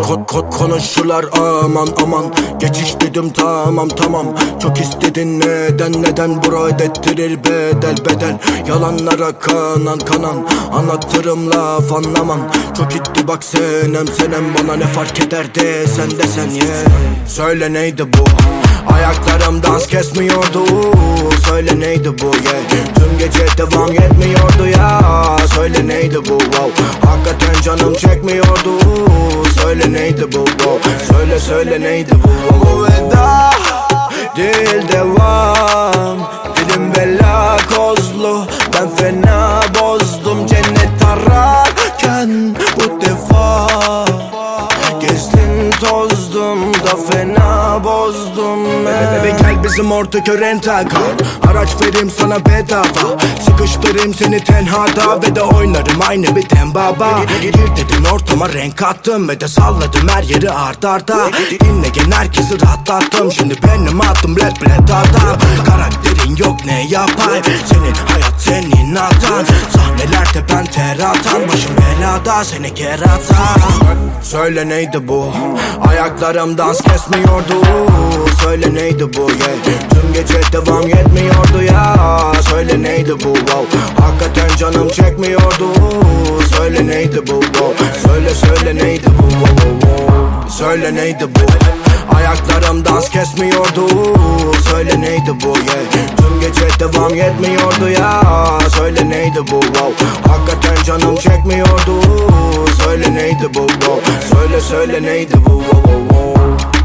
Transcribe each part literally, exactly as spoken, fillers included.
Kod kod konuşurlar aman aman. Geçiş dedim tamam tamam. Çok istedin neden neden, bura ödettirir bedel bedel. Yalanlara kanan kanan, anlatırım laf anlamam. Çok gitti bak senem senem, bana ne fark ederdi sen de sen ye yeah. Söyle neydi bu? Ayaklarım dans kesmiyordu. Söyle neydi bu yeah. Tüm gece devam yetmiyordu ya. Söyle neydi bu wow. Hakikaten canım çekmiyordu. Söyle neydi bu wow. Söyle söyle neydi bu wow. Bu veda değil devam. Dilim bela kozlu, ben fena bozdum. Cennet ararken bu defa gezdim tozdum da fena bozdum. Bebe gel bizim ortak rental kal. Araç vereyim sana bedava. Sıkıştırayım seni tenhada ve de oynarım aynı bir tembaba. Gir dedin ortama renk attım ve de salladım her yeri art arda. Dinleyen herkesi rahatlattım. Şimdi benim adım red bled adam. Karakterin yok ne yapay. Senin hayat senin hatan. Sahnelerde ben ter atan. Başım belada seni keratan. Söyle neydi bu? Ayaklarım dans kesmiyordu. Söyle neydi bu yeah. Tüm gece devam yetmiyordu ya. Söyle neydi bu wow. Hakikaten canım çekmiyordu. Söyle neydi bu wow. Söyle söyle neydi bu wow, wow. Söyle neydi bu? Ayaklarım dans kesmiyordu. Söyle neydi bu yeah. Tüm gece devam yetmiyordu ya. Söyle neydi bu wow. Hakikaten canım çekmiyordu. Söyle neydi bu wow. Söyle söyle neydi bu wow, wow, wow.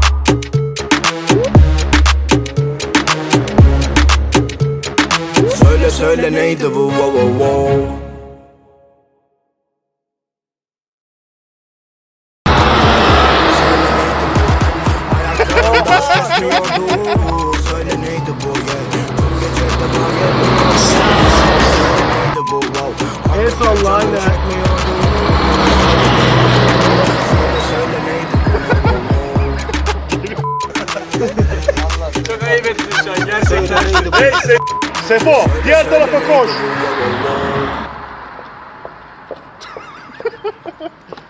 Söyle söyle neydi bu wow, wow, wow. Söyle neydi bu yeah. Tüm gece devam yetmiyordu. El salla aynen. Çok ayıp ettin şu an gerçekten. Neyse. Sefo diğer tarafa koş.